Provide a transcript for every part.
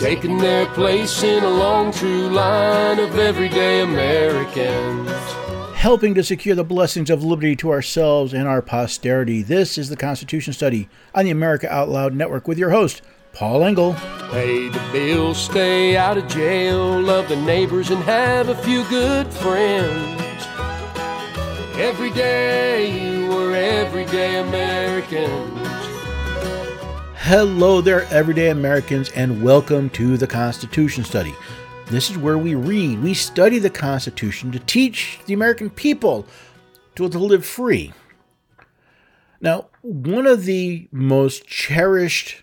taking their place in a long, true line of everyday Americans. Helping to secure the blessings of liberty to ourselves and our posterity. This is the Constitution Study on the America Out Loud Network with your host, Paul Engel. Pay the bills, stay out of jail, love the neighbors, and have a few good friends. Every day, we're everyday Americans. Hello there, everyday Americans, and welcome to the Constitution Study. This is where we study the Constitution to teach the American people to live free. Now, one of the most cherished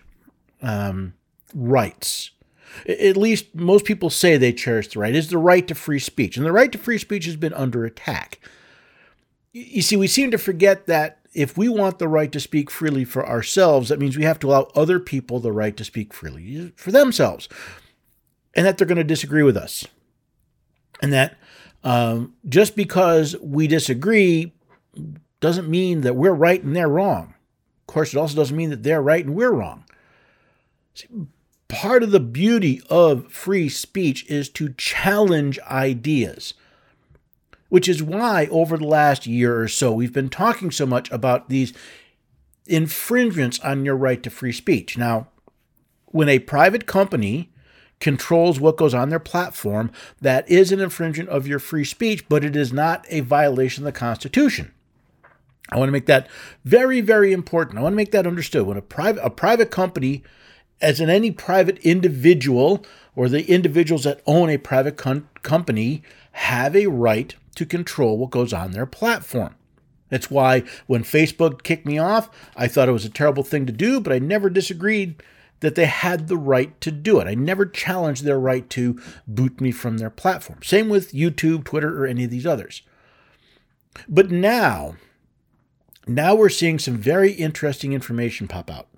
rights, at least most people say they cherish the right, is the right to free speech. And the right to free speech has been under attack. You see, we seem to forget that if we want the right to speak freely for ourselves, that means we have to allow other people the right to speak freely for themselves, and that they're going to disagree with us. And that just because we disagree doesn't mean that we're right and they're wrong. Of course, it also doesn't mean that they're right and we're wrong. See, part of the beauty of free speech is to challenge ideas, which is why over the last year or so, we've been talking so much about these infringements on your right to free speech. Now, when a private company controls what goes on their platform, that is an infringement of your free speech, but it is not a violation of the Constitution. I want to make that very, very important. I want to make that understood. When a private company, as in any private individual or the individuals that own a private company, have a right to control what goes on their platform. That's why when Facebook kicked me off, I thought it was a terrible thing to do, but I never disagreed that they had the right to do it. I never challenged their right to boot me from their platform. Same with YouTube, Twitter, or any of these others. But now we're seeing some very interesting information pop out.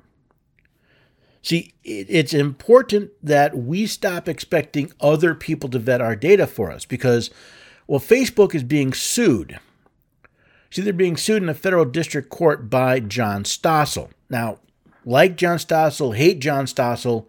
See, it's important that we stop expecting other people to vet our data for us because, well, Facebook is being sued. See, they're being sued in a federal district court by John Stossel. Now, like John Stossel, hate John Stossel,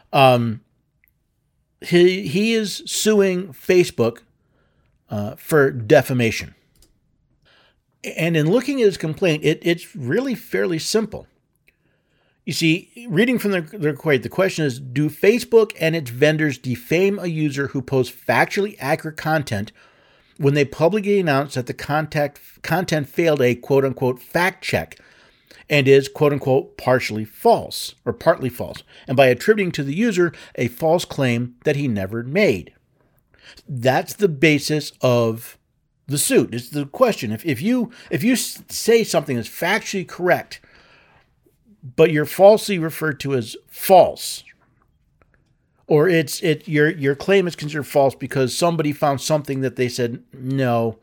he is suing Facebook for defamation. And in looking at his complaint, it's really fairly simple. You see, reading from the question is, do Facebook and its vendors defame a user who posts factually accurate content when they publicly announce that the content failed a quote-unquote fact check and is quote-unquote partially false or partly false, and by attributing to the user a false claim that he never made? That's the basis of the suit. It's the question. If you say something is factually correct, but you're falsely referred to as false, or your claim is considered false because somebody found something that they said no.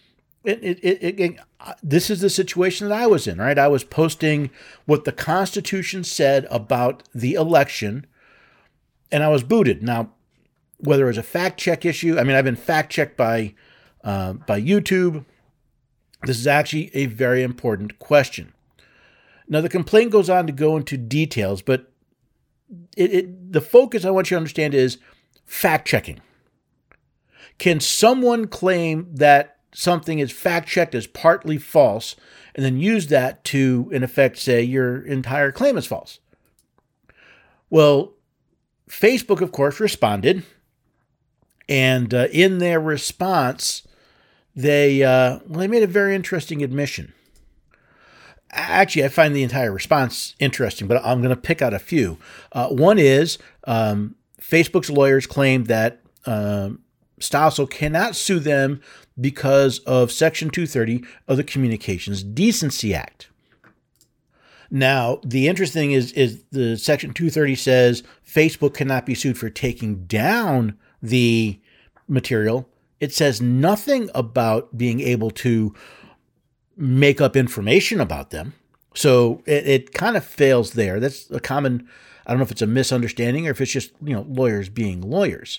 This is the situation that I was in, right? I was posting what the Constitution said about the election, and I was booted. Now, whether it was a fact check issue, I've been fact checked by YouTube. This is actually a very important question. Now, the complaint goes on to go into details, but the focus I want you to understand is fact-checking. Can someone claim that something is fact-checked as partly false and then use that to, in effect, say your entire claim is false? Well, Facebook, of course, responded, and in their response, they made a very interesting admission. Actually, I find the entire response interesting, but I'm going to pick out a few. One is Facebook's lawyers claim that Stossel cannot sue them because of Section 230 of the Communications Decency Act. Now, the interesting thing is the Section 230 says Facebook cannot be sued for taking down the material. It says nothing about being able to make up information about them. So it kind of fails there. That's a common, I don't know if it's a misunderstanding or if it's just, lawyers being lawyers.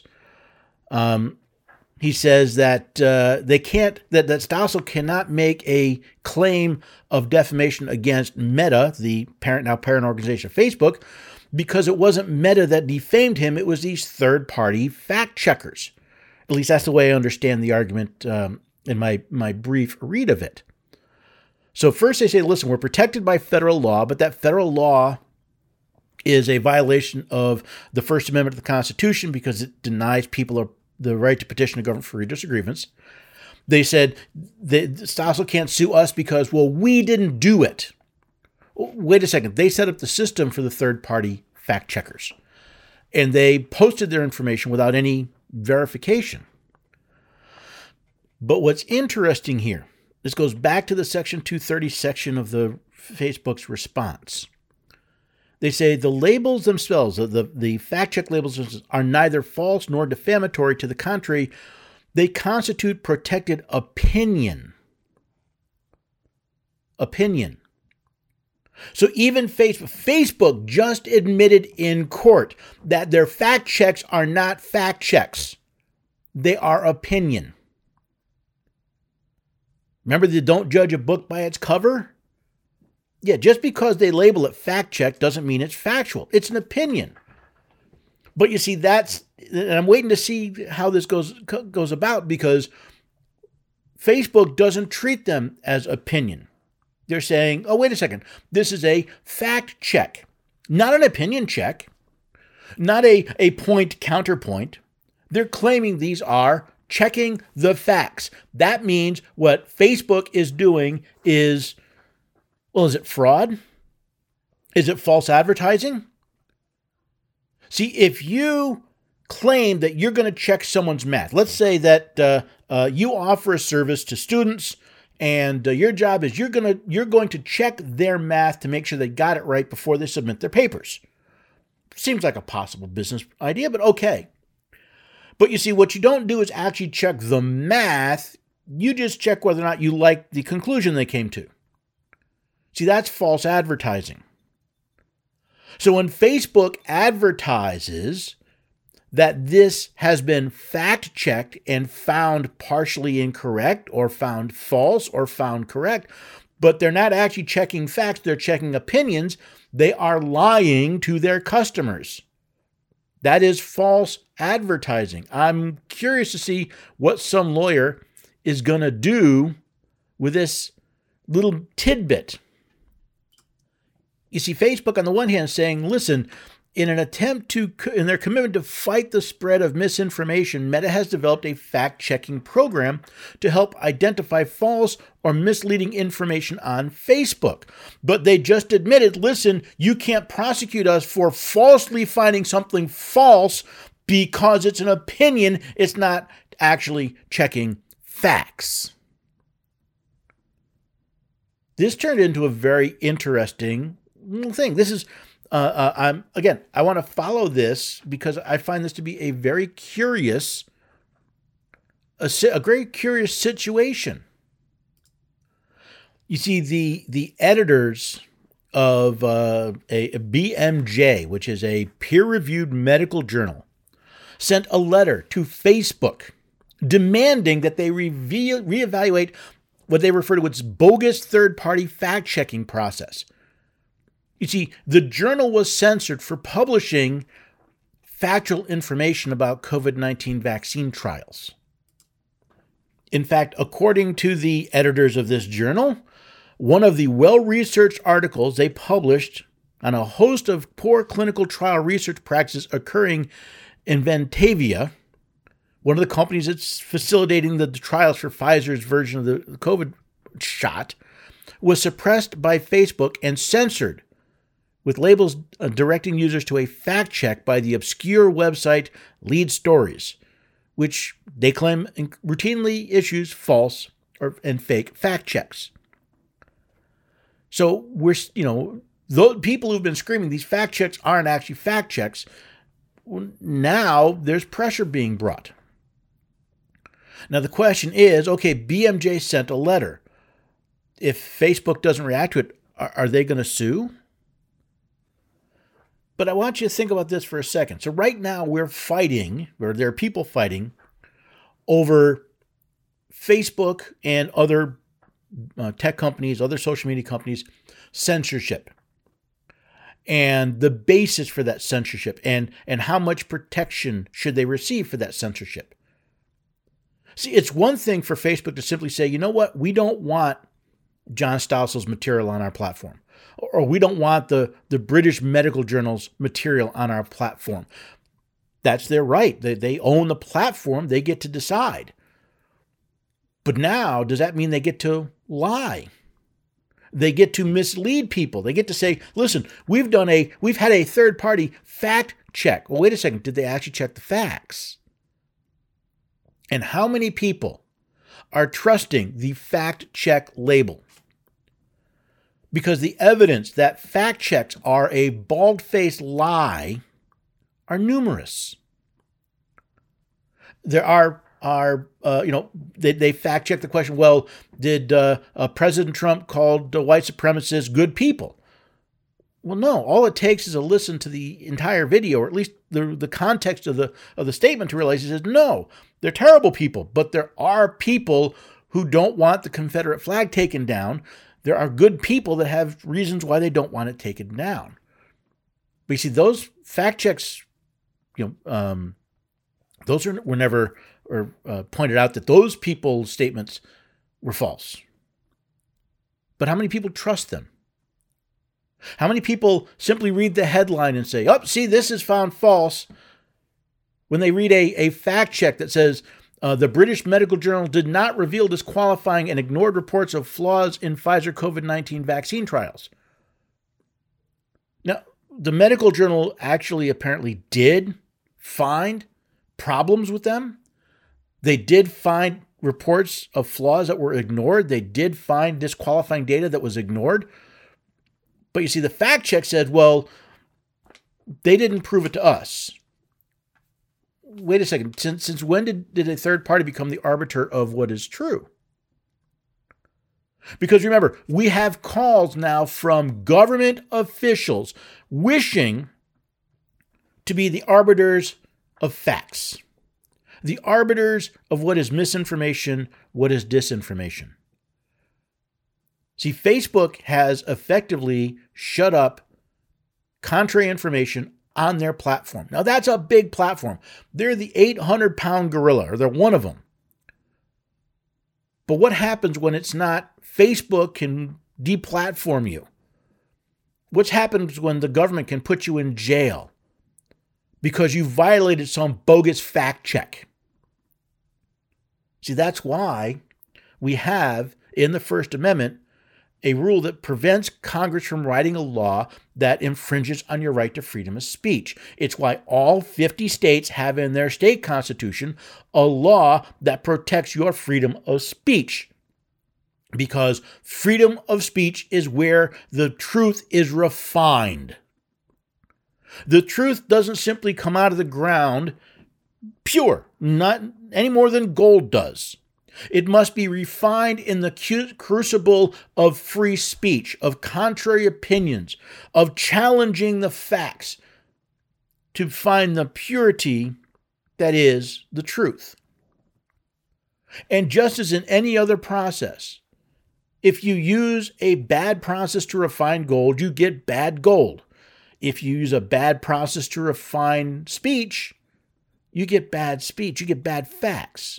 He says that that Stossel cannot make a claim of defamation against Meta, the parent organization of Facebook, because it wasn't Meta that defamed him, it was these third-party fact checkers. At least that's the way I understand the argument in my brief read of it. So first they say, listen, we're protected by federal law, but that federal law is a violation of the First Amendment of the Constitution because it denies people the right to petition the government for redress of grievance. They said Stossel can't sue us because, well, we didn't do it. Wait a second. They set up the system for the third-party fact checkers, and they posted their information without any verification. But what's interesting here, this goes back to the Section 230 section of the Facebook's response. They say the labels themselves, the fact check labels, are neither false nor defamatory. To the contrary, they constitute protected opinion. Opinion. So even Facebook just admitted in court that their fact checks are not fact checks. They are opinion. Remember the don't judge a book by its cover? Yeah, just because they label it fact check doesn't mean it's factual. It's an opinion. But you see, and I'm waiting to see how this goes about, because Facebook doesn't treat them as opinion. They're saying, oh, wait a second, this is a fact check, not an opinion check, not a point counterpoint. They're claiming these are checking the facts. That means what Facebook is doing is, well, is it fraud? Is it false advertising? See, if you claim that you're going to check someone's math, let's say that you offer a service to students, and your job is you're going to check their math to make sure they got it right before they submit their papers. Seems like a possible business idea, but okay. But you see, what you don't do is actually check the math. You just check whether or not you like the conclusion they came to. See, that's false advertising. So when Facebook advertises that this has been fact-checked and found partially incorrect or found false or found correct, but they're not actually checking facts, they're checking opinions, they are lying to their customers. That is false advertising. I'm curious to see what some lawyer is going to do with this little tidbit. You see, Facebook on the one hand saying, listen, in their commitment to fight the spread of misinformation, Meta has developed a fact-checking program to help identify false or misleading information on Facebook. But they just admitted, listen, you can't prosecute us for falsely finding something false because it's an opinion. It's not actually checking facts. This turned into a very interesting thing. This is I want to follow this because I find this to be a very curious, situation. You see, the editors of a BMJ, which is a peer-reviewed medical journal, sent a letter to Facebook demanding that they reevaluate what they refer to as bogus third-party fact-checking process. You see, the journal was censored for publishing factual information about COVID-19 vaccine trials. In fact, according to the editors of this journal, one of the well-researched articles they published on a host of poor clinical trial research practices occurring in Ventavia, one of the companies that's facilitating the trials for Pfizer's version of the COVID shot, was suppressed by Facebook and censored, with labels directing users to a fact check by the obscure website Lead Stories, which they claim routinely issues false and fake fact checks. So those people who've been screaming these fact checks aren't actually fact checks, now there's pressure being brought. Now the question is, okay, BMJ sent a letter. If Facebook doesn't react to it, are they going to sue? But I want you to think about this for a second. So right now we're fighting, or there are people fighting, over Facebook and other tech companies, other social media companies, censorship. and the basis for that censorship and how much protection should they receive for that censorship. See, it's one thing for Facebook to simply say, you know what, we don't want John Stousel's material on our platform, or we don't want the British Medical Journal's material on our platform. That's their right. They own the platform. They get to decide. But now, does that mean they get to lie? They get to mislead people. They get to say, listen, we've had a third party fact check. Well, wait a second. Did they actually check the facts? And how many people are trusting the fact check label? Because the evidence that fact checks are a bald-faced lie are numerous. There are they fact check the question, well, did President Trump called white supremacists good people? Well, no. All it takes is a listen to the entire video, or at least the context of the statement, to realize he says, no, they're terrible people. But there are people who don't want the Confederate flag taken down. There are good people that have reasons why they don't want it taken down. But you see, those fact checks, those were never pointed out that those people's statements were false. But how many people trust them? How many people simply read the headline and say, oh, see, this is found false, when they read a fact check that says, the British Medical Journal did not reveal disqualifying and ignored reports of flaws in Pfizer COVID-19 vaccine trials. Now, the Medical Journal actually apparently did find problems with them. They did find reports of flaws that were ignored. They did find disqualifying data that was ignored. But you see, the fact check said, well, they didn't prove it to us. Wait a second. Since when did a third party become the arbiter of what is true? Because remember, we have calls now from government officials wishing to be the arbiters of facts, the arbiters of what is misinformation, what is disinformation. See, Facebook has effectively shut up contrary information on their platform. Now, that's a big platform. They're the 800-pound gorilla, or they're one of them. But what happens when it's not? Facebook can deplatform you. What happens when the government can put you in jail because you violated some bogus fact check? See, that's why we have in the First Amendment a rule that prevents Congress from writing a law that infringes on your right to freedom of speech. It's why all 50 states have in their state constitution a law that protects your freedom of speech. Because freedom of speech is where the truth is refined. The truth doesn't simply come out of the ground pure, not any more than gold does. It must be refined in the crucible of free speech, of contrary opinions, of challenging the facts to find the purity that is the truth. And just as in any other process, if you use a bad process to refine gold, you get bad gold. If you use a bad process to refine speech, you get bad speech, you get bad facts.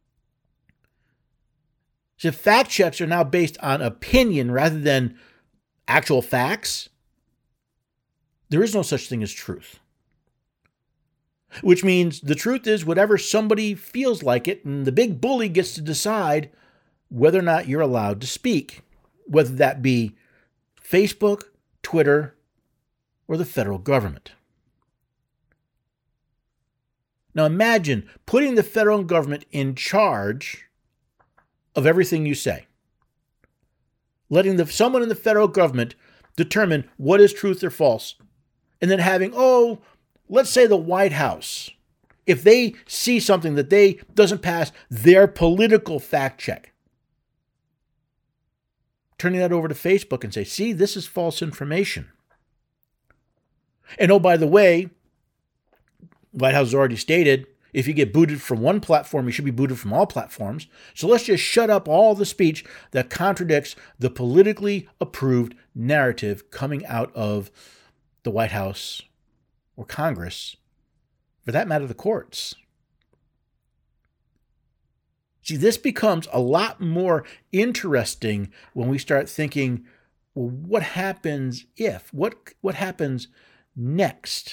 So fact checks are now based on opinion rather than actual facts. There is no such thing as truth. Which means the truth is whatever somebody feels like it, and the big bully gets to decide whether or not you're allowed to speak, whether that be Facebook, Twitter, or the federal government. Now imagine putting the federal government in charge of everything you say. Letting someone in the federal government determine what is truth or false. And then having, let's say the White House, if they see something that doesn't pass their political fact check, turning that over to Facebook and say, see, this is false information. And oh, by the way, White House has already stated, if you get booted from one platform, you should be booted from all platforms. So let's just shut up all the speech that contradicts the politically approved narrative coming out of the White House or Congress, for that matter, the courts. See, this becomes a lot more interesting when we start thinking, well, what happens if? What happens next?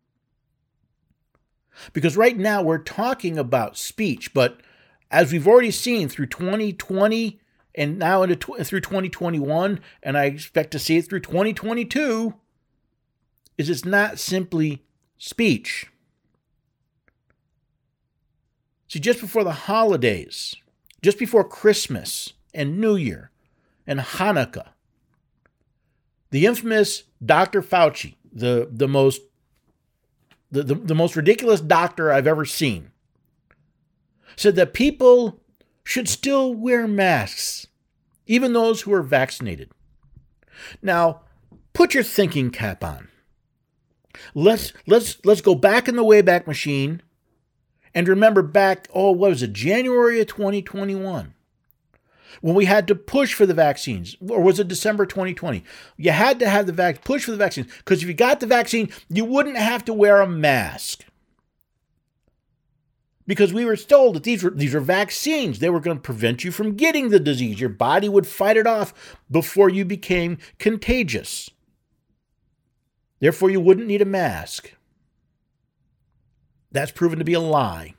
Because right now we're talking about speech, but as we've already seen through 2020 and now through 2021, and I expect to see it through 2022, is it's not simply speech. See, just before the holidays, just before Christmas and New Year and Hanukkah, the infamous Dr. Fauci, the most ridiculous doctor I've ever seen, said that people should still wear masks, even those who are vaccinated. Now, put your thinking cap on. Let's go back in the Wayback Machine and remember back, what was it, January of 2021, when we had to push for the vaccines, or was it December 2020? You had to have the push for the vaccines, because if you got the vaccine, you wouldn't have to wear a mask. Because we were told that these were vaccines. They were going to prevent you from getting the disease. Your body would fight it off before you became contagious. Therefore, you wouldn't need a mask. That's proven to be a lie.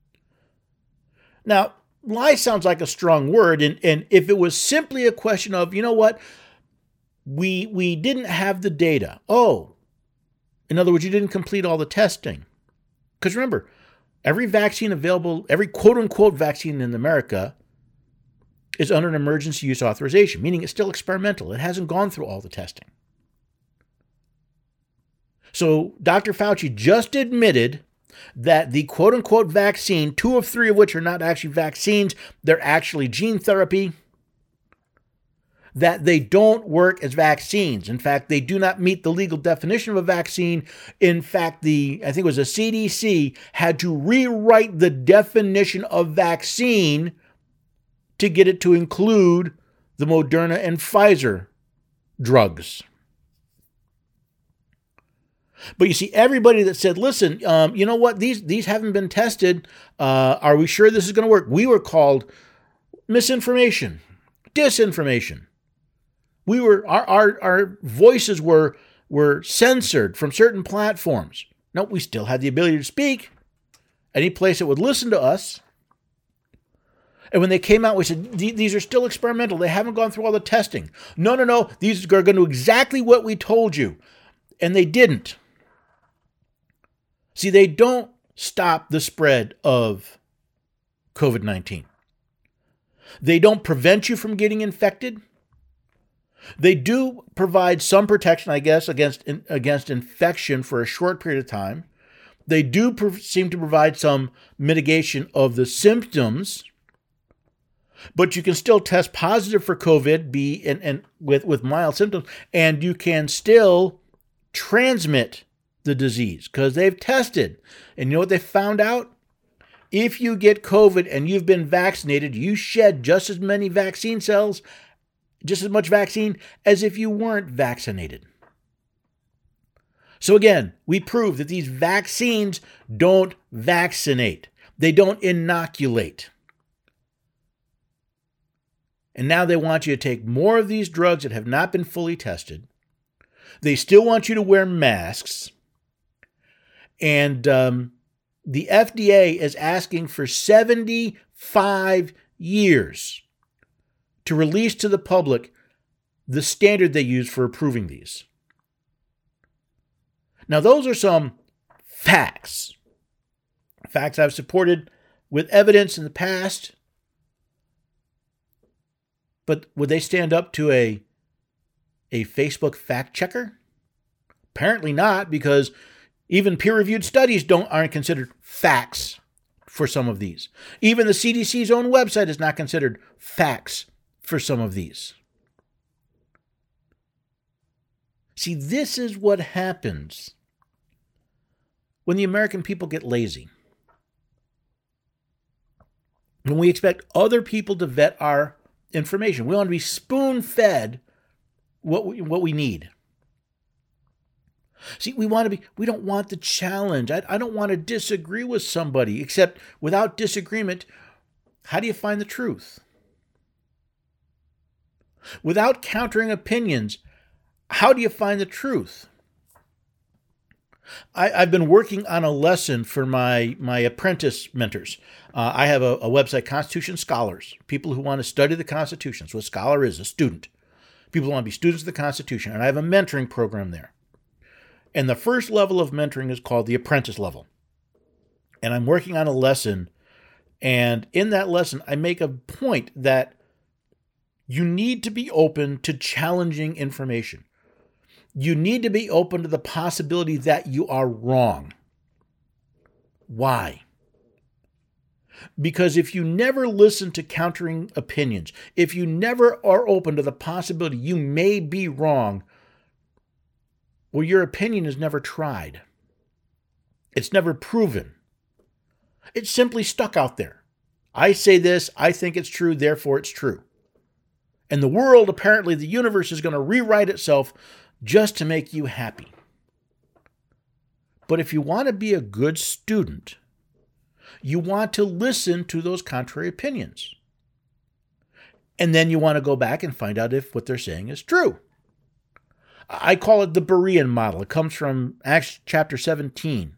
Now, lie sounds like a strong word, and if it was simply a question of, you know what, we didn't have the data. In other words, you didn't complete all the testing. Because remember, every vaccine available, every quote-unquote vaccine in America is under an emergency use authorization, meaning it's still experimental. It hasn't gone through all the testing. So Dr. Fauci just admitted that the quote-unquote vaccine, 2 of 3 of which are not actually vaccines, they're actually gene therapy, that they don't work as vaccines. In fact, they do not meet the legal definition of a vaccine. In fact, I think it was the CDC had to rewrite the definition of vaccine to get it to include the Moderna and Pfizer drugs. But you see, everybody that said, listen, you know what, these haven't been tested. Are we sure this is going to work? We were called misinformation, disinformation. Our voices were censored from certain platforms. No, we still had the ability to speak. Any place that would listen to us. And when they came out, we said, these are still experimental. They haven't gone through all the testing. No. These are going to do exactly what we told you. And they didn't. See, they don't stop the spread of COVID-19. They don't prevent you from getting infected. They do provide some protection, I guess, against infection for a short period of time. They do seem to provide some mitigation of the symptoms, but you can still test positive for COVID and with mild symptoms, and you can still transmit the disease because they've tested. And you know what they found out? If you get COVID and you've been vaccinated, you shed just as many vaccine cells, just as much vaccine as if you weren't vaccinated. So again, we prove that these vaccines don't vaccinate. They don't inoculate. And now they want you to take more of these drugs that have not been fully tested. They still want you to wear masks. And the FDA is asking for 75 years to release to the public the standard they use for approving these. Now, those are some facts. Facts I've supported with evidence in the past. But would they stand up to a Facebook fact checker? Apparently not, because even peer-reviewed studies aren't considered facts for some of these. Even the CDC's own website is not considered facts for some of these. See, this is what happens when the American people get lazy. When we expect other people to vet our information. We want to be spoon-fed what we need. See, we don't want the challenge. I don't want to disagree with somebody, except without disagreement, how do you find the truth? Without countering opinions, how do you find the truth? I've been working on a lesson for my apprentice mentors. I have a website, Constitution Scholars, people who want to study the Constitution. So a scholar is a student. People who want to be students of the Constitution. And I have a mentoring program there. And the first level of mentoring is called the apprentice level. And I'm working on a lesson. And in that lesson, I make a point that you need to be open to challenging information. You need to be open to the possibility that you are wrong. Why? Because if you never listen to countering opinions, if you never are open to the possibility you may be wrong, well, your opinion is never tried. It's never proven. It's simply stuck out there. I say this, I think it's true, therefore it's true. And the world, apparently the universe, is going to rewrite itself just to make you happy. But if you want to be a good student, you want to listen to those contrary opinions. And then you want to go back and find out if what they're saying is true. I call it the Berean model. It comes from Acts chapter 17,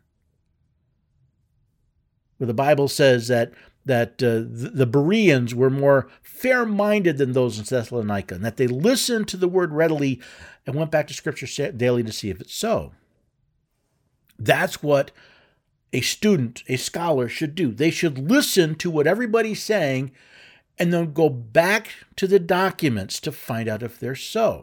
where the Bible says that the Bereans were more fair-minded than those in Thessalonica, and that they listened to the word readily and went back to Scripture daily to see if it's so. That's what a student, a scholar, should do. They should listen to what everybody's saying and then go back to the documents to find out if they're so.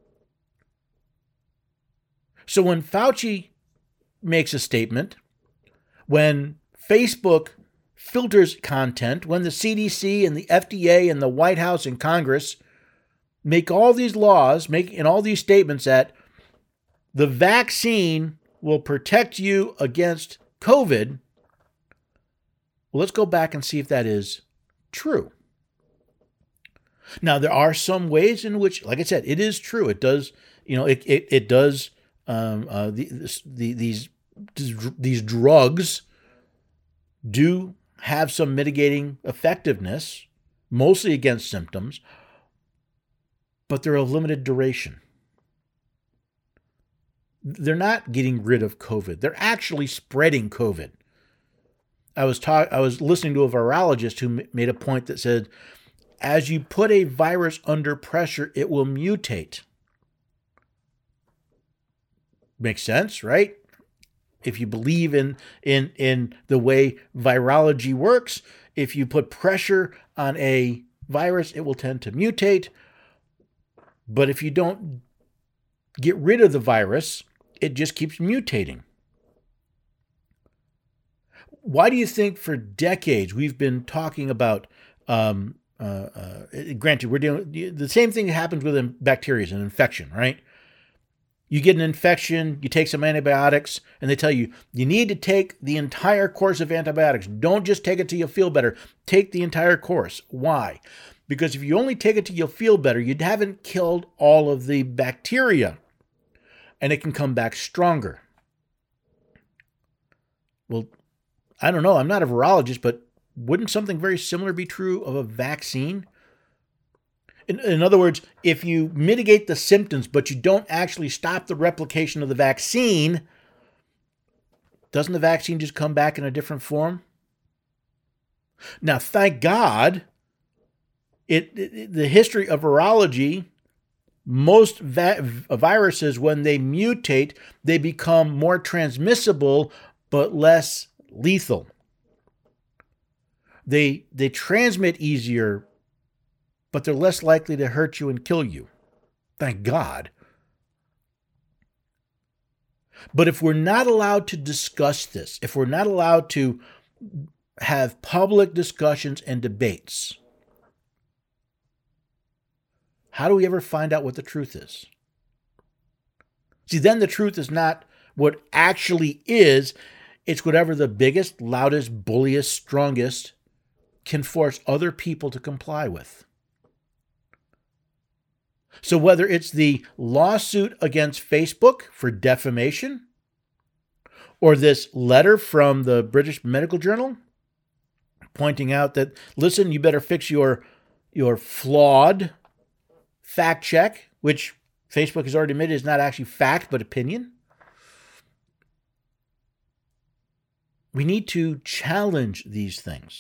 So when Fauci makes a statement, when Facebook filters content, when the CDC and the FDA and the White House and Congress make all these laws, in all these statements that the vaccine will protect you against COVID, well, let's go back and see if that is true. Now, there are some ways in which, like I said, it is true. It does, it does. These drugs do have some mitigating effectiveness, mostly against symptoms, but they're of limited duration. They're not getting rid of COVID. They're actually spreading COVID. I was listening to a virologist who made a point that said, as you put a virus under pressure, it will mutate. Makes sense, right? If you believe in the way virology works, if you put pressure on a virus, it will tend to mutate. But if you don't get rid of the virus, it just keeps mutating. Why do you think for decades we've been talking about, granted, we're dealing the same thing happens with bacteria, an infection, right? You get an infection, you take some antibiotics, and they tell you, you need to take the entire course of antibiotics. Don't just take it till you feel better. Take the entire course. Why? Because if you only take it till you feel better, you haven't killed all of the bacteria, and it can come back stronger. Well, I don't know. I'm not a virologist, but wouldn't something very similar be true of a vaccine? In other words, if you mitigate the symptoms, but you don't actually stop the replication of the vaccine, doesn't the vaccine just come back in a different form? Now, thank God, the history of virology, most viruses, when they mutate, they become more transmissible, but less lethal. They transmit easier, but they're less likely to hurt you and kill you. Thank God. But if we're not allowed to discuss this, if we're not allowed to have public discussions and debates, how do we ever find out what the truth is? See, then the truth is not what actually is. It's whatever the biggest, loudest, bulliest, strongest can force other people to comply with. So whether it's the lawsuit against Facebook for defamation, or this letter from the British Medical Journal pointing out that, listen, you better fix your flawed fact check, which Facebook has already admitted is not actually fact, but opinion. We need to challenge these things.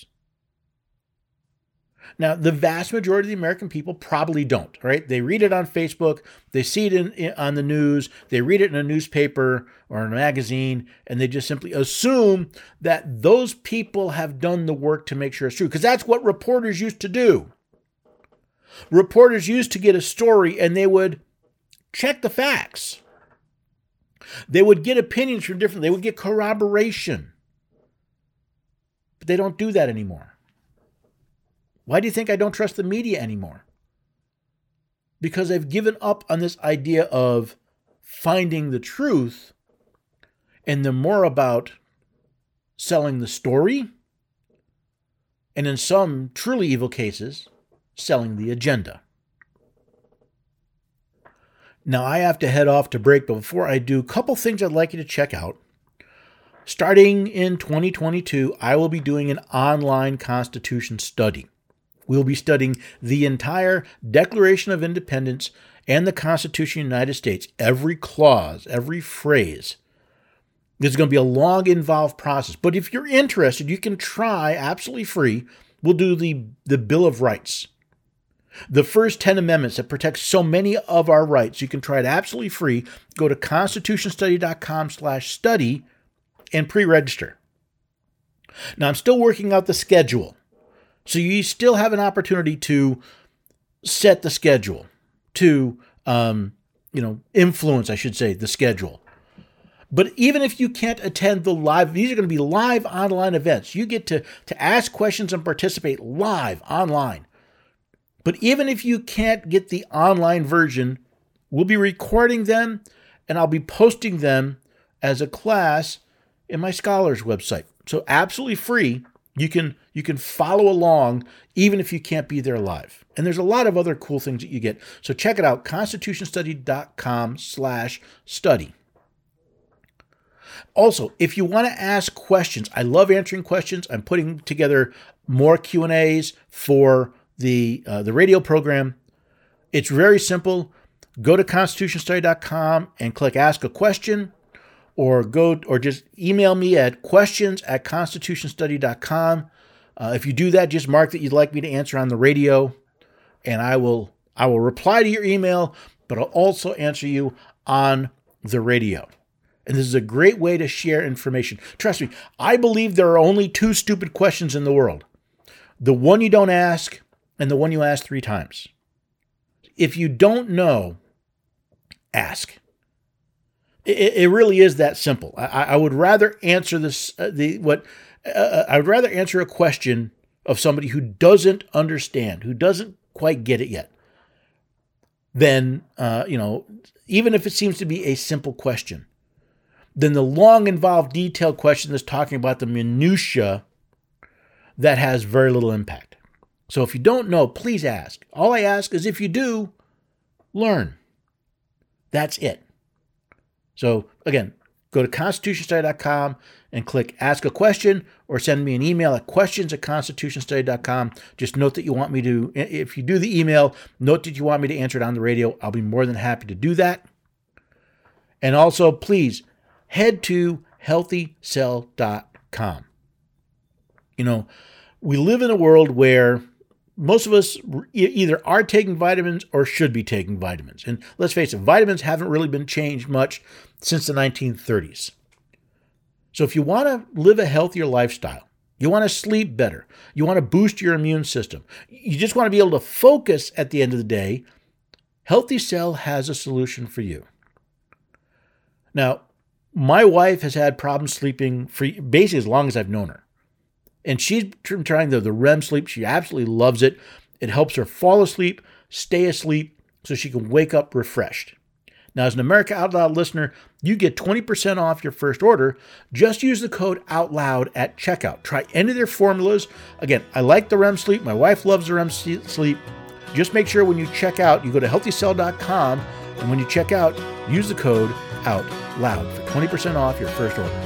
Now, the vast majority of the American people probably don't, right? They read it on Facebook, they see it on the news, they read it in a newspaper or a magazine, and they just simply assume that those people have done the work to make sure it's true, because that's what reporters used to do. Reporters used to get a story and they would check the facts. They would get opinions from they would get corroboration. But they don't do that anymore. Why do you think I don't trust the media anymore? Because I've given up on this idea of finding the truth, and they're more about selling the story, and in some truly evil cases, selling the agenda. Now I have to head off to break, but before I do, a couple things I'd like you to check out. Starting in 2022, I will be doing an online Constitution study. We'll be studying the entire Declaration of Independence and the Constitution of the United States, every clause, every phrase. This is going to be a long, involved process. But if you're interested, you can try absolutely free. We'll do the Bill of Rights. The first 10 amendments that protect so many of our rights. You can try it absolutely free. Go to constitutionstudy.com/study and pre-register. Now, I'm still working out the schedule. So you still have an opportunity to set the schedule, to influence, I should say, the schedule. But even if you can't attend the live, these are going to be live online events. You get to ask questions and participate live online. But even if you can't get the online version, we'll be recording them and I'll be posting them as a class in my Scholars website. So absolutely free. You can follow along even if you can't be there live. And there's a lot of other cool things that you get. So check it out, constitutionstudy.com/study. Also, if you want to ask questions, I love answering questions. I'm putting together more Q&As for the radio program. It's very simple. Go to constitutionstudy.com and click Ask a Question. Or just email me at questions@constitutionstudy.com. If you do that, just mark that you'd like me to answer on the radio, and I will reply to your email, but I'll also answer you on the radio. And this is a great way to share information. Trust me, I believe there are only two stupid questions in the world: the one you don't ask and the one you ask 3 times. If you don't know, ask. It really is that simple. I would rather answer I would rather answer a question of somebody who doesn't understand, who doesn't quite get it yet, than even if it seems to be a simple question, than the long, involved, detailed question that's talking about the minutia that has very little impact. So if you don't know, please ask. All I ask is if you do, learn. That's it. So again, go to constitutionstudy.com and click Ask a Question, or send me an email at questions@constitutionstudy.com. Just note that you want me to, if you do the email, note that you want me to answer it on the radio. I'll be more than happy to do that. And also, please head to healthycell.com. We live in a world where most of us either are taking vitamins or should be taking vitamins. And let's face it, vitamins haven't really been changed much since the 1930s. So if you want to live a healthier lifestyle, you want to sleep better, you want to boost your immune system, you just want to be able to focus at the end of the day, Healthy Cell has a solution for you. Now, my wife has had problems sleeping for basically as long as I've known her. And she's trying the REM sleep. She absolutely loves it. It helps her fall asleep, stay asleep, so she can wake up refreshed. Now, as an America Out Loud listener, you get 20% off your first order. Just use the code OUTLOUD at checkout. Try any of their formulas. Again, I like the REM sleep. My wife loves the REM sleep. Just make sure when you check out, you go to healthycell.com, and when you check out, use the code OUTLOUD for 20% off your first order.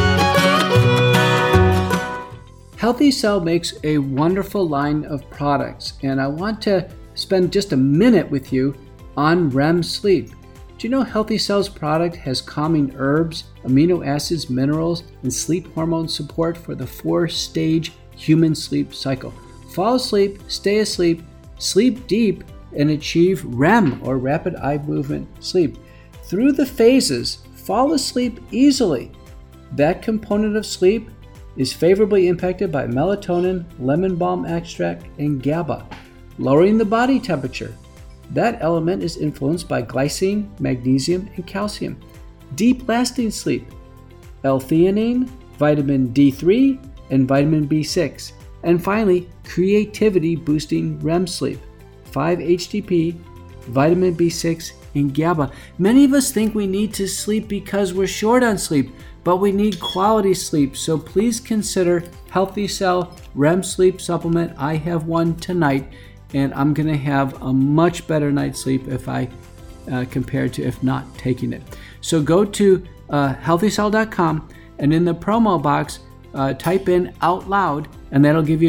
Healthy Cell makes a wonderful line of products, and I want to spend just a minute with you on REM sleep. Do you know Healthy Cell's product has calming herbs, amino acids, minerals, and sleep hormone support for the 4-stage human sleep cycle? Fall asleep, stay asleep, sleep deep, and achieve REM, or rapid eye movement sleep. Through the phases, fall asleep easily. That component of sleep is favorably impacted by melatonin, lemon balm extract, and GABA, lowering the body temperature. That element is influenced by glycine, magnesium, and calcium. Deep lasting sleep, L-theanine, vitamin D3, and vitamin B6. And finally, creativity boosting REM sleep, 5-HTP, vitamin B6, and GABA. Many of us think we need to sleep because we're short on sleep, but we need quality sleep. So please consider Healthy Cell REM sleep supplement. I have one tonight, and I'm going to have a much better night's sleep if I compared to if not taking it. So go to healthycell.com, and in the promo box, type in Out Loud, and that'll give you a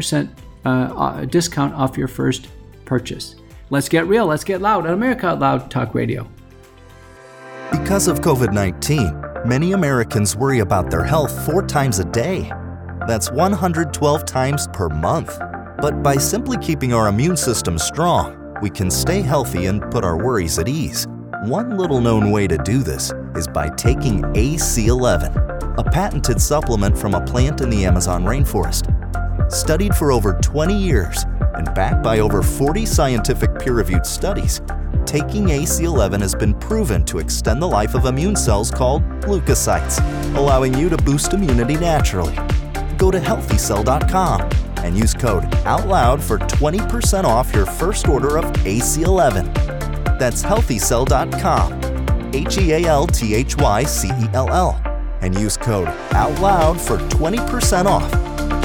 20% discount off your first purchase. Let's get real. Let's get loud on America Out Loud Talk Radio. Because of COVID-19, many Americans worry about their health 4 times a day. That's 112 times per month. But by simply keeping our immune system strong, we can stay healthy and put our worries at ease. One little known way to do this is by taking AC11, a patented supplement from a plant in the Amazon rainforest. Studied for over 20 years and backed by over 40 scientific peer-reviewed studies, taking AC11 has been proven to extend the life of immune cells called leukocytes, allowing you to boost immunity naturally. Go to healthycell.com and use code OUTLOUD for 20% off your first order of AC11. That's healthycell.com, HEALTHYCELL, and use code OUTLOUD for 20% off.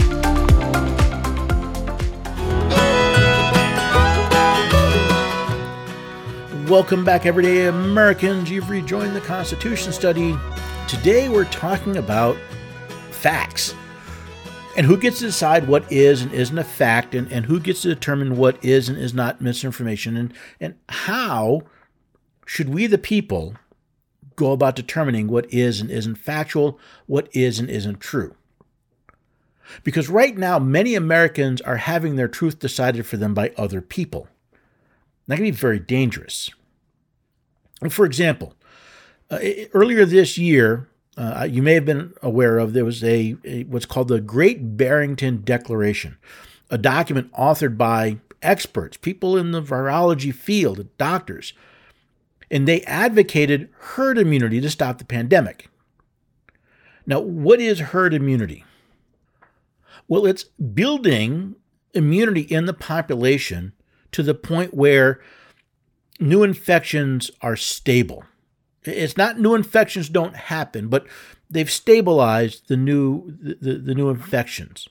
Welcome back, everyday Americans. You've rejoined the Constitution Study. Today we're talking about facts and who gets to decide what is and isn't a fact, and who gets to determine what is and is not misinformation, and how should we, the people, go about determining what is and isn't factual, what is and isn't true. Because right now, many Americans are having their truth decided for them by other people. That can be very dangerous. For example, earlier this year, you may have been aware of, there was a what's called the Great Barrington Declaration, a document authored by experts, people in the virology field, doctors, and they advocated herd immunity to stop the pandemic. Now, what is herd immunity? Well, it's building immunity in the population to the point where new infections are stable. It's not new infections don't happen, but they've stabilized the new infections.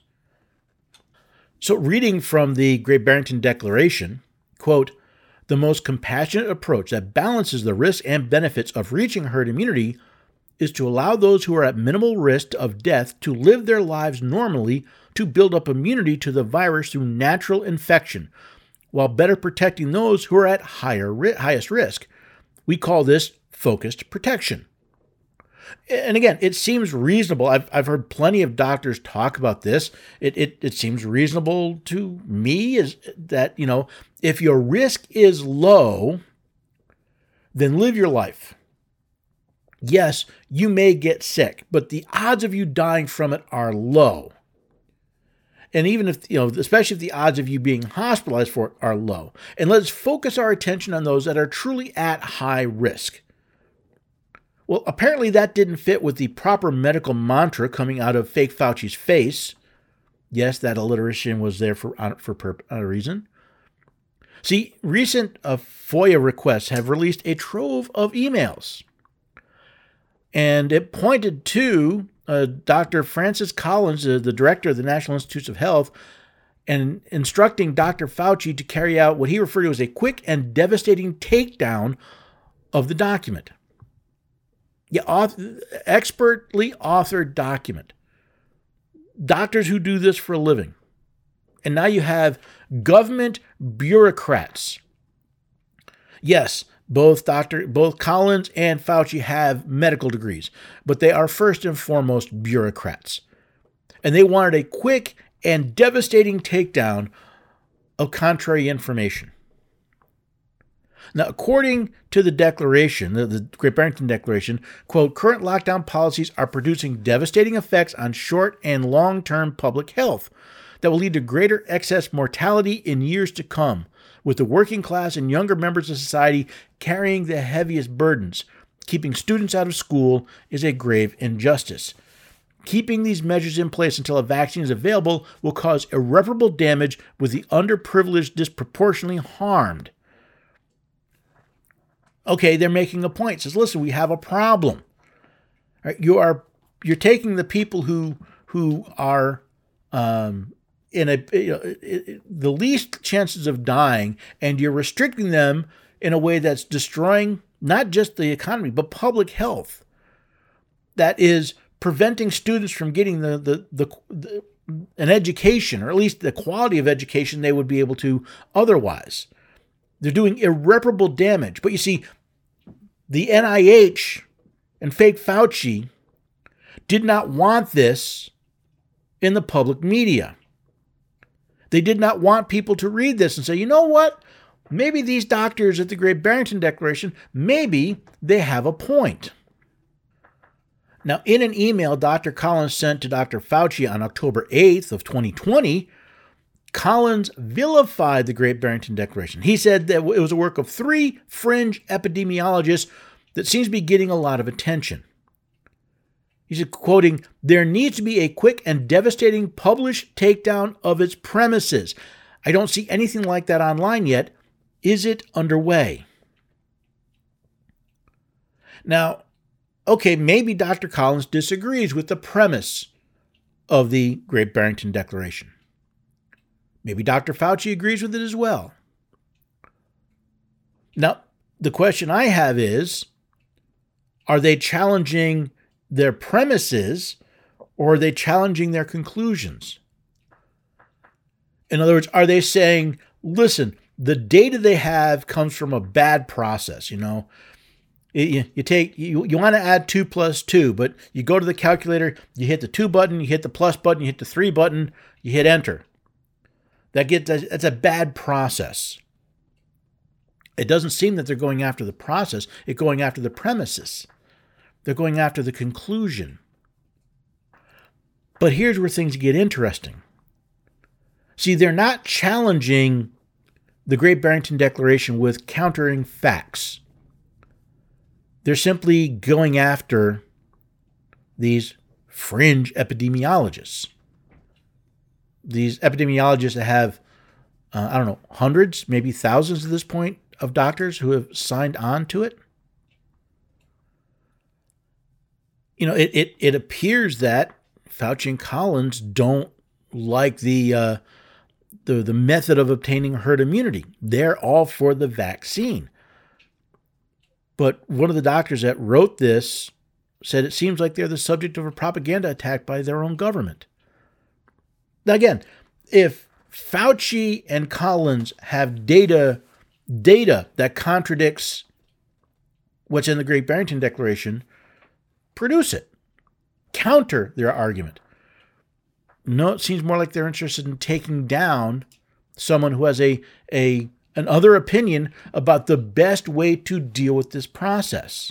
So reading from the Great Barrington Declaration, quote, "The most compassionate approach that balances the risks and benefits of reaching herd immunity is to allow those who are at minimal risk of death to live their lives normally to build up immunity to the virus through natural infection, while better protecting those who are at highest risk. We call this focused protection." And again, it seems reasonable. I've heard plenty of doctors talk about this. It seems reasonable to me is that, if your risk is low, then live your life. Yes, you may get sick, but the odds of you dying from it are low. And even if, especially if the odds of you being hospitalized for it are low. And let's focus our attention on those that are truly at high risk. Well, apparently that didn't fit with the proper medical mantra coming out of fake Fauci's face. Yes, that alliteration was there for a reason. See, recent FOIA requests have released a trove of emails. And it pointed to Dr. Francis Collins, the director of the National Institutes of Health, and instructing Dr. Fauci to carry out what he referred to as a quick and devastating takedown of the document. Yeah, expertly authored document. Doctors who do this for a living. And now you have government bureaucrats. Yes, both Collins and Fauci have medical degrees, but they are first and foremost bureaucrats. And they wanted a quick and devastating takedown of contrary information. Now, according to the declaration, the Great Barrington Declaration, quote, current lockdown policies are producing devastating effects on short and long-term public health that will lead to greater excess mortality in years to come, with the working class and younger members of society carrying the heaviest burdens. Keeping students out of school is a grave injustice. Keeping these measures in place until a vaccine is available will cause irreparable damage, with the underprivileged disproportionately harmed. Okay, they're making a point. It says, listen, we have a problem. Right? You're taking the people who are in the least chances of dying, and you're restricting them in a way that's destroying not just the economy but public health. That is preventing students from getting an education, or at least the quality of education they would be able to otherwise. They're doing irreparable damage. But you see, the NIH and fake Fauci did not want this in the public media. They did not want people to read this and say, you know what? Maybe these doctors at the Great Barrington Declaration, maybe they have a point. Now, in an email Dr. Collins sent to Dr. Fauci on October 8th of 2020, Collins vilified the Great Barrington Declaration. He said that it was a work of 3 fringe epidemiologists that seems to be getting a lot of attention. He said, quoting, there needs to be a quick and devastating published takedown of its premises. I don't see anything like that online yet. Is it underway? Now, okay, maybe Dr. Collins disagrees with the premise of the Great Barrington Declaration. Maybe Dr. Fauci agrees with it as well. Now, the question I have is, are they challenging their premises, or are they challenging their conclusions? In other words, are they saying, listen, the data they have comes from a bad process, you know? You want to add 2 plus 2, but you go to the calculator, you hit the 2 button, you hit the plus button, you hit the 3 button, you hit enter. That's a bad process. It doesn't seem that they're going after the process, they're going after the premises. They're going after the conclusion. But here's where things get interesting. See, they're not challenging the Great Barrington Declaration with countering facts. They're simply going after these fringe epidemiologists. These epidemiologists that have, hundreds, maybe thousands at this point of doctors who have signed on to it. You know, it appears that Fauci and Collins don't like the method of obtaining herd immunity. They're all for the vaccine. But one of the doctors that wrote this said it seems like they're the subject of a propaganda attack by their own government. Now again, if Fauci and Collins have data that contradicts what's in the Great Barrington Declaration, produce it. Counter their argument. No, it seems more like they're interested in taking down someone who has an other opinion about the best way to deal with this process.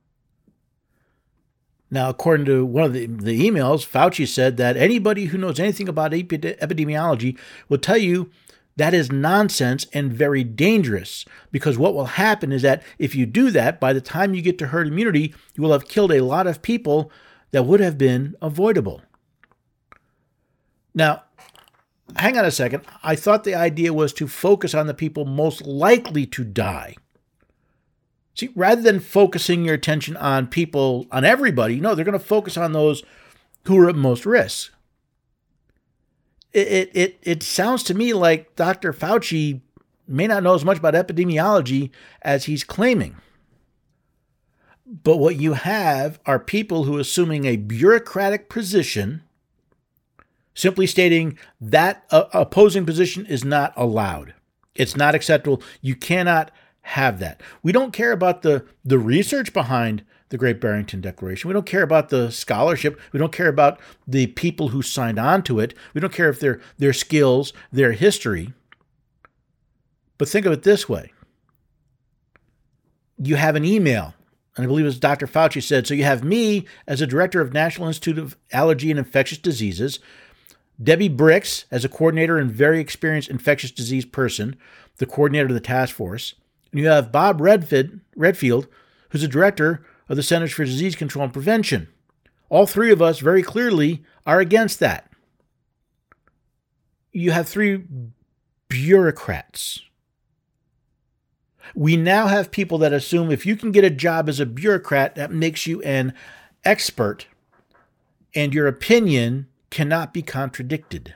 Now, according to one of the emails, Fauci said that anybody who knows anything about epidemiology will tell you that is nonsense and very dangerous, because what will happen is that if you do that, by the time you get to herd immunity, you will have killed a lot of people that would have been avoidable. Now, hang on a second. I thought the idea was to focus on the people most likely to die. See, rather than focusing your attention on people, on everybody, no, they're going to focus on those who are at most risk. It sounds to me like Dr. Fauci may not know as much about epidemiology as he's claiming. But what you have are people who, assuming a bureaucratic position, simply stating that opposing position is not allowed. It's not acceptable. You cannot have that. We don't care about the research behind the Great Barrington Declaration. We don't care about the scholarship. We don't care about the people who signed on to it. We don't care if their skills, their history. But think of it this way. You have an email, and I believe it was Dr. Fauci said, so you have me as a director of National Institute of Allergy and Infectious Diseases, Debbie Bricks as a coordinator and very experienced infectious disease person, the coordinator of the task force, and you have Bob Redfield, who's a director of the Centers for Disease Control and Prevention. All three of us very clearly are against that. You have three bureaucrats. We now have people that assume if you can get a job as a bureaucrat, that makes you an expert, and your opinion cannot be contradicted.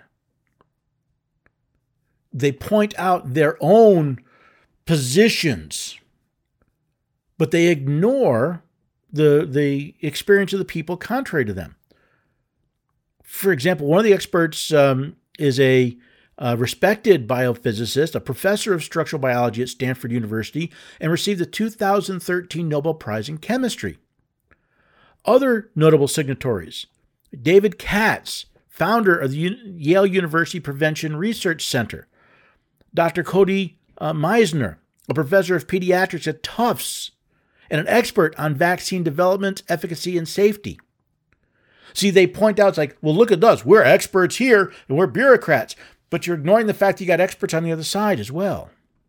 They point out their own positions, but they ignore the experience of the people contrary to them. For example, one of the experts is a respected biophysicist, a professor of structural biology at Stanford University, and received the 2013 Nobel Prize in Chemistry. Other notable signatories: David Katz, founder of the Yale University Prevention Research Center; Dr. Cody Meisner, a professor of pediatrics at Tufts, and an expert on vaccine development, efficacy, and safety. See, they point out, it's like, well, look at us. We're experts here, and we're bureaucrats. But you're ignoring the fact that you got experts on the other side as well.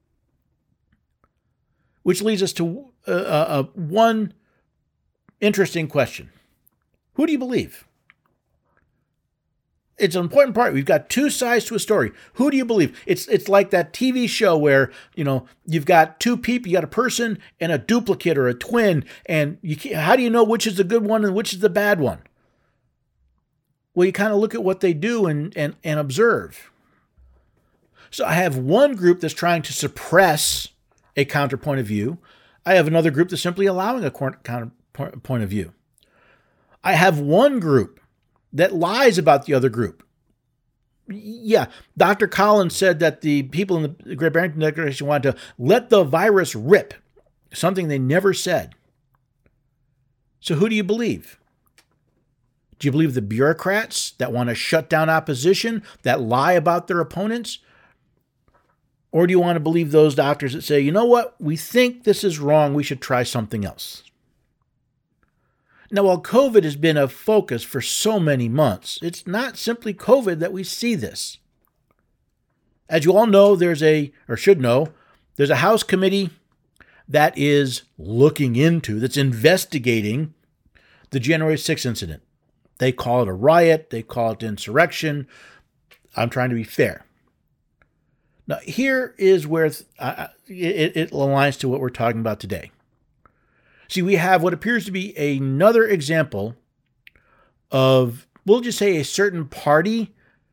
Which leads us to one interesting question. Who do you believe? It's an important part. We've got two sides to a story. Who do you believe? It's like that TV show where, you've got two people, you got a person and a duplicate or a twin, and how do you know which is the good one and which is the bad one? Well, you kind of look at what they do and observe. So I have one group that's trying to suppress a counterpoint of view. I have another group that's simply allowing a counterpoint of view. I have one group that lies about the other group. Yeah, Dr. Collins said that the people in the Great Barrington Declaration wanted to let the virus rip, something they never said. So who do you believe? Do you believe the bureaucrats that want to shut down opposition, that lie about their opponents? Or do you want to believe those doctors that say, you know what, we think this is wrong, we should try something else? Now, while COVID has been a focus for so many months, it's not simply COVID that we see this. As you all know, should know, there's a House committee that is that's investigating the January 6th incident. They call it a riot, they call it insurrection. I'm trying to be fair. Now, here is where it aligns to what we're talking about today. See, we have what appears to be another example of, we'll just say, a certain party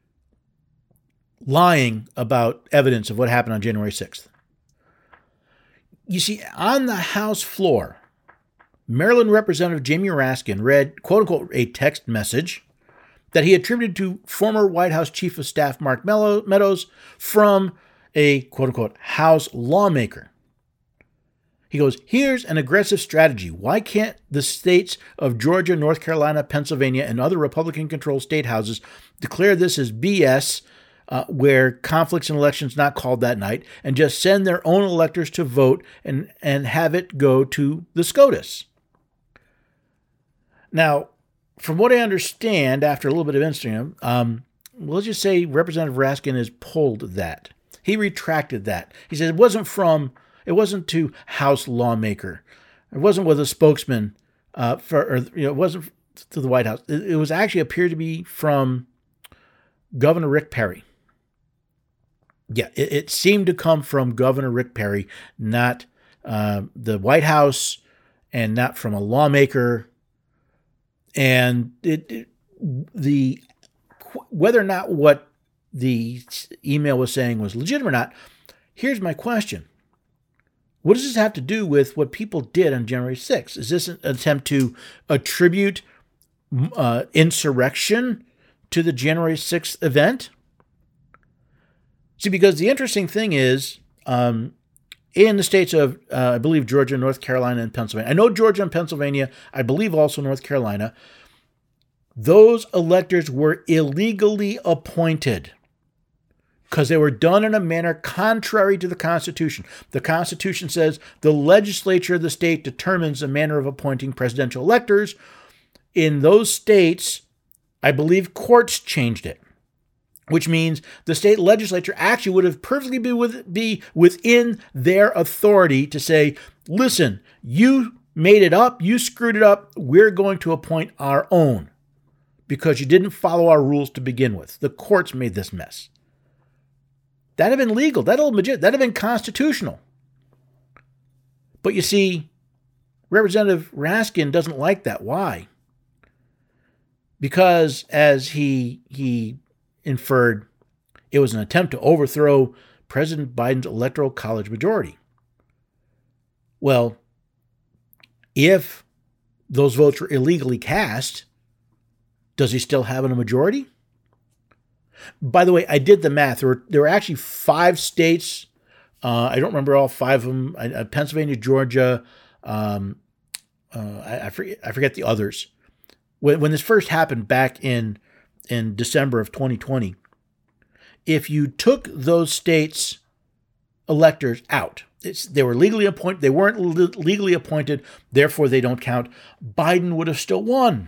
lying about evidence of what happened on January 6th. You see, on the House floor, Maryland Representative Jamie Raskin read, quote-unquote, a text message that he attributed to former White House Chief of Staff Mark Meadows from a, quote-unquote, House lawmaker. He goes, here's an aggressive strategy. Why can't the states of Georgia, North Carolina, Pennsylvania, and other Republican-controlled state houses declare this as BS, where conflicts in elections not called that night, and just send their own electors to vote and have it go to the SCOTUS? Now, from what I understand, after a little bit of Instagram, let's just say Representative Raskin has pulled that. He retracted that. He said it wasn't to House lawmaker. It wasn't with a spokesman it wasn't to the White House. It was actually appeared to be from Governor Rick Perry. Yeah, it seemed to come from Governor Rick Perry, not the White House, and not from a lawmaker. And whether or not what the email was saying was legitimate or not. Here's my question. What does this have to do with what people did on January 6th? Is this an attempt to attribute insurrection to the January 6th event? See, because the interesting thing is, in the states of, I believe, Georgia, North Carolina, and Pennsylvania. I know Georgia and Pennsylvania, I believe also North Carolina. Those electors were illegally appointed because they were done in a manner contrary to the Constitution. The Constitution says the legislature of the state determines the manner of appointing presidential electors. In those states, I believe courts changed it, which means the state legislature actually would have perfectly be within their authority to say, listen, you made it up, you screwed it up, we're going to appoint our own because you didn't follow our rules to begin with. The courts made this mess. That'd have been legal, that'd have been constitutional. But you see, Representative Raskin doesn't like that. Why? Because as he inferred, it was an attempt to overthrow President Biden's electoral college majority. Well, if those votes were illegally cast, does he still have a majority? By the way, I did the math. There were actually 5 states. I don't remember all 5 of them. Pennsylvania, Georgia. I forget the others. When this first happened back in December of 2020, if you took those states' electors out, they were legally appointed. They weren't legally appointed, therefore they don't count. Biden would have still won.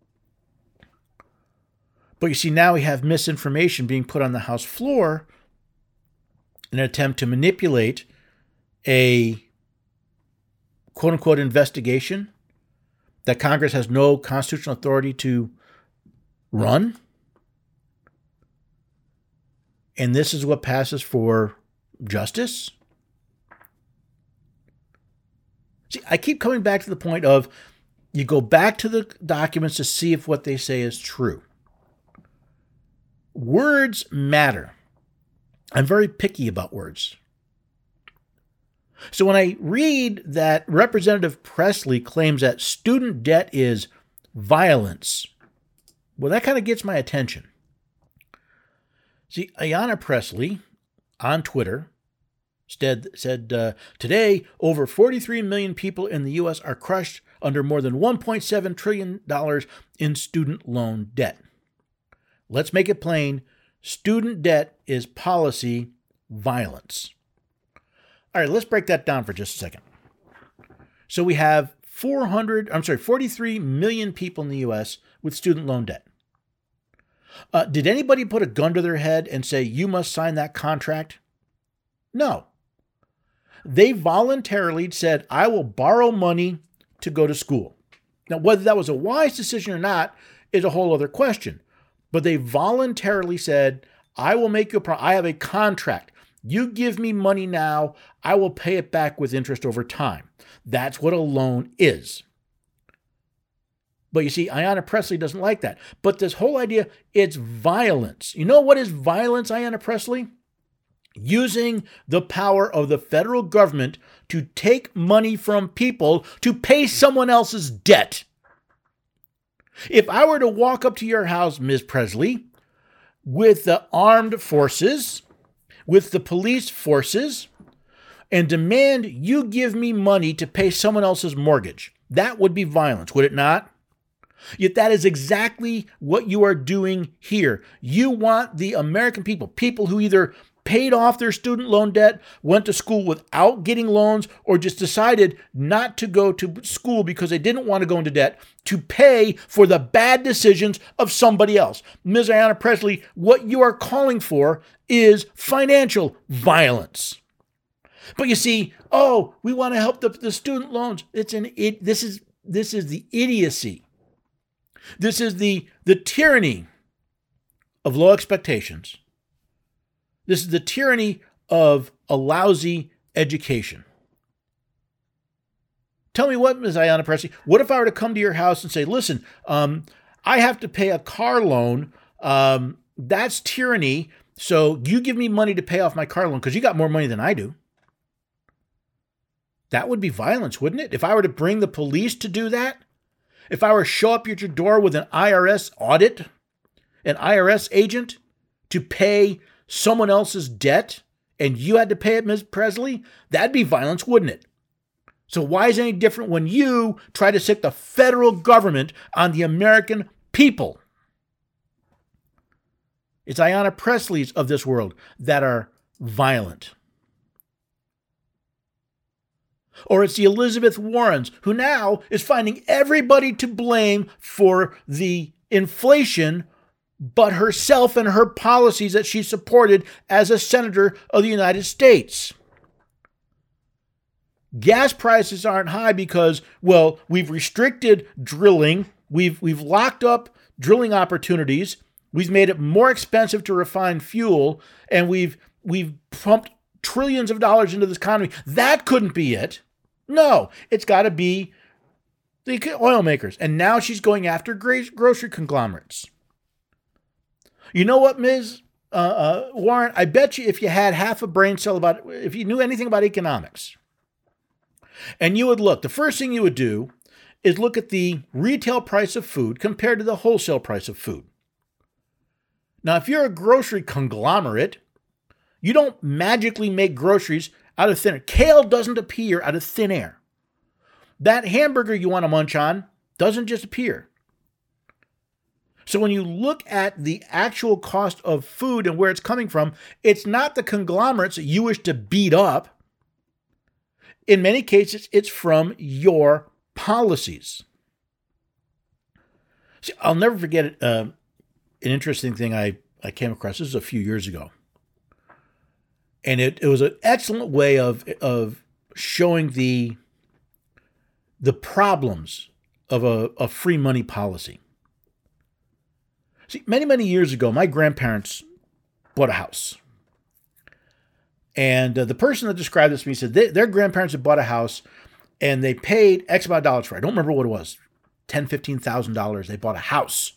But you see, now we have misinformation being put on the House floor in an attempt to manipulate a quote-unquote investigation that Congress has no constitutional authority to run. And this is what passes for justice. See, I keep coming back to the point of you go back to the documents to see if what they say is true. Words matter. I'm very picky about words. So when I read that Representative Presley claims that student debt is violence, well, that kind of gets my attention. See, Ayanna Presley on Twitter said, today, over 43 million people in the U.S. are crushed under more than $1.7 trillion in student loan debt. Let's make it plain. Student debt is policy violence. All right, let's break that down for just a second. So we have 43 million people in the U.S. with student loan debt. Did anybody put a gun to their head and say, you must sign that contract? No. They voluntarily said, I will borrow money to go to school. Now, whether that was a wise decision or not is a whole other question. But they voluntarily said, I will make you I have a contract. You give me money now, I will pay it back with interest over time. That's what a loan is. But you see, Ayanna Presley doesn't like that. But this whole idea, it's violence. You know what is violence, Ayanna Presley? Using the power of the federal government to take money from people to pay someone else's debt. If I were to walk up to your house, Ms. Presley, with the armed forces, with the police forces, and demand you give me money to pay someone else's mortgage, that would be violence, would it not? Yet that is exactly what you are doing here. You want the American people who either paid off their student loan debt, went to school without getting loans, or just decided not to go to school because they didn't want to go into debt, to pay for the bad decisions of somebody else. Ms. Ayanna Presley, what you are calling for is financial violence. But you see, we want to help the student loans. This is the idiocy. This is the tyranny of low expectations. This is the tyranny of a lousy education. Tell me what, Ms. Ayanna Presley, what if I were to come to your house and say, listen, I have to pay a car loan. That's tyranny. So you give me money to pay off my car loan because you got more money than I do. That would be violence, wouldn't it? If I were to bring the police to do that, if I were to show up at your door with an IRS audit, an IRS agent to pay someone else's debt, and you had to pay it, Ms. Presley, that'd be violence, wouldn't it? So why is it any different when you try to stick the federal government on the American people? It's Ayanna Presleys of this world that are violent. Or it's the Elizabeth Warrens who now is finding everybody to blame for the inflation but herself and her policies that she supported as a senator of the United States. Gas prices aren't high because, well, we've restricted drilling, we've locked up drilling opportunities, we've made it more expensive to refine fuel, and we've pumped trillions of dollars into this economy. That couldn't be it. No, it's got to be the oil makers. And now she's going after grocery conglomerates. You know what, Ms. Warren? I bet you if you had half a brain cell if you knew anything about economics, and you would look, the first thing you would do is look at the retail price of food compared to the wholesale price of food. Now, if you're a grocery conglomerate, you don't magically make groceries out of thin air. Kale doesn't appear out of thin air. That hamburger you want to munch on doesn't just appear. So when you look at the actual cost of food and where it's coming from, it's not the conglomerates that you wish to beat up. In many cases, it's from your policies. See, I'll never forget an interesting thing I came across. This was a few years ago. And it was an excellent way of showing the problems of a free money policy. See, many years ago, my grandparents bought a house. And the person that described this to me said their grandparents had bought a house and they paid X amount of dollars for it. I don't remember what it was, $10,000, $15,000. They bought a house.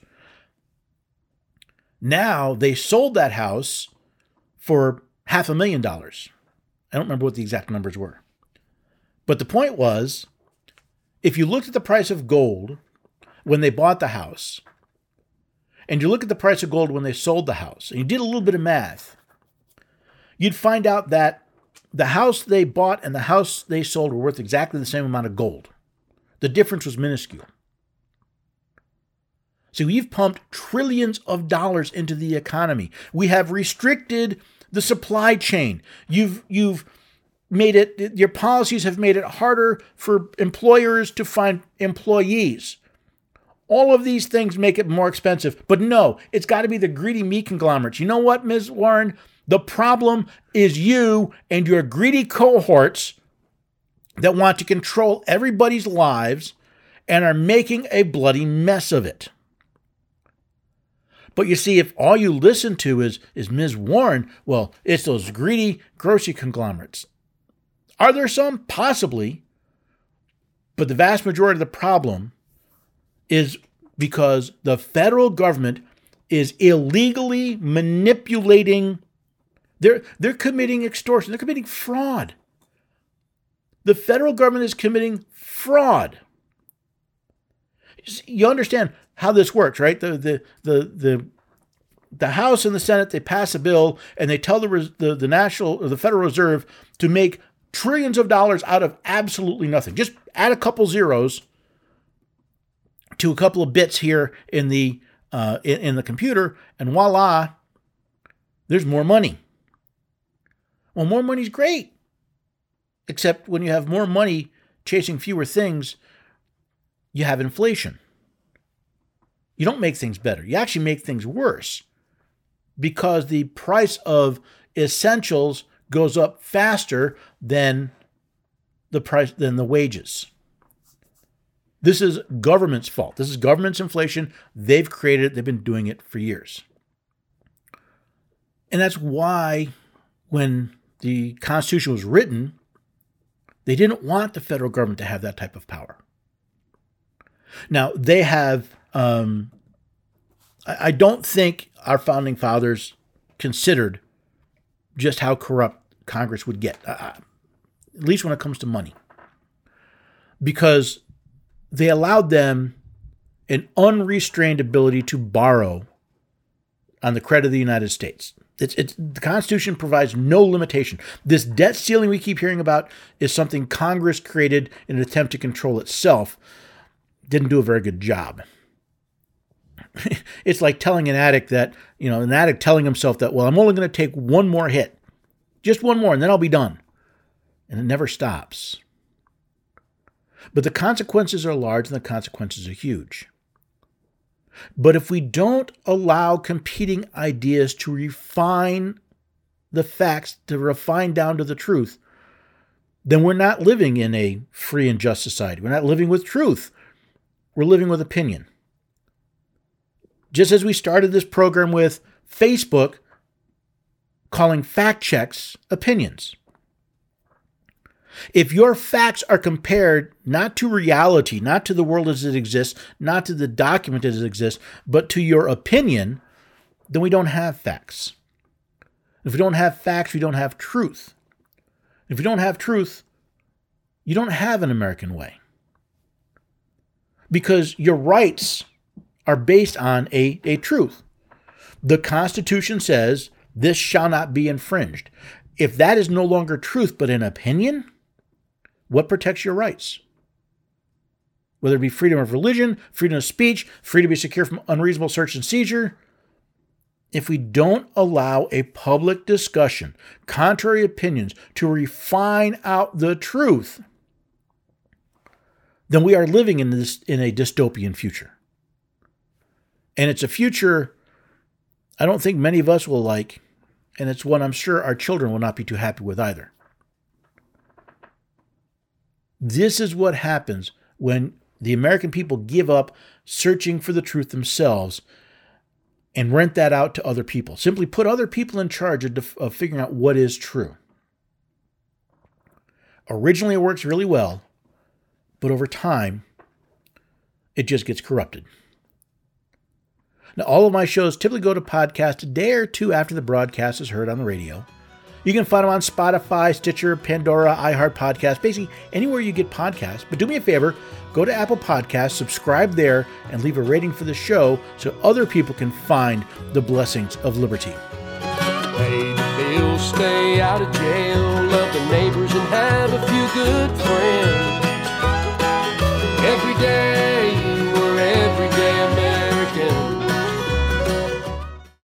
Now they sold that house for $500,000. I don't remember what the exact numbers were. But the point was, if you looked at the price of gold when they bought the house, and you look at the price of gold when they sold the house, and you did a little bit of math, you'd find out that the house they bought and the house they sold were worth exactly the same amount of gold. The difference was minuscule. So we've pumped trillions of dollars into the economy. We have restricted the supply chain. You've made it, your policies have made it harder for employers to find employees. All of these things make it more expensive. But no, it's got to be the greedy meat conglomerates. You know what, Ms. Warren? The problem is you and your greedy cohorts that want to control everybody's lives and are making a bloody mess of it. But you see, if all you listen to is Ms. Warren, well, it's those greedy grocery conglomerates. Are there some? Possibly. But the vast majority of the problem is because the federal government is illegally manipulating. They're committing extortion. They're committing fraud. The federal government is committing fraud. You understand how this works, right? The House and the Senate, they pass a bill and they tell the national or the Federal Reserve to make trillions of dollars out of absolutely nothing. Just add a couple zeros to a couple of bits here in the computer, and voila, there's more money. Well, more money is great, except when you have more money chasing fewer things, you have inflation. You don't make things better. You actually make things worse because the price of essentials goes up faster than the wages. This is government's fault. This is government's inflation. They've created it. They've been doing it for years. And that's why when the Constitution was written, they didn't want the federal government to have that type of power. Now, they have, I don't think our founding fathers considered just how corrupt Congress would get, at least when it comes to money. Because they allowed them an unrestrained ability to borrow on the credit of the United States. The Constitution provides no limitation. This debt ceiling we keep hearing about is something Congress created in an attempt to control itself. Didn't do a very good job. It's like telling an addict that, an addict telling himself that, well, I'm only going to take one more hit, just one more, and then I'll be done. And it never stops. But the consequences are large and the consequences are huge. But if we don't allow competing ideas to refine the facts, to refine down to the truth, then we're not living in a free and just society. We're not living with truth. We're living with opinion. Just as we started this program with Facebook calling fact checks opinions. If your facts are compared not to reality, not to the world as it exists, not to the document as it exists, but to your opinion, then we don't have facts. If we don't have facts, we don't have truth. If we don't have truth, you don't have an American way. Because your rights are based on a truth. The Constitution says this shall not be infringed. If that is no longer truth but an opinion, what protects your rights? Whether it be freedom of religion, freedom of speech, freedom to be secure from unreasonable search and seizure. If we don't allow a public discussion, contrary opinions, to refine out the truth, then we are living in a dystopian future. And it's a future I don't think many of us will like, and it's one I'm sure our children will not be too happy with either. This is what happens when the American people give up searching for the truth themselves and rent that out to other people. Simply put other people in charge of figuring out what is true. Originally, it works really well, but over time, it just gets corrupted. Now, all of my shows typically go to podcast a day or two after the broadcast is heard on the radio. You can find them on Spotify, Stitcher, Pandora, iHeart Podcasts, basically anywhere you get podcasts. But do me a favor, go to Apple Podcasts, subscribe there, and leave a rating for the show so other people can find the blessings of liberty. Pay the bills, stay out of jail, love the neighbors, and have a few good friends.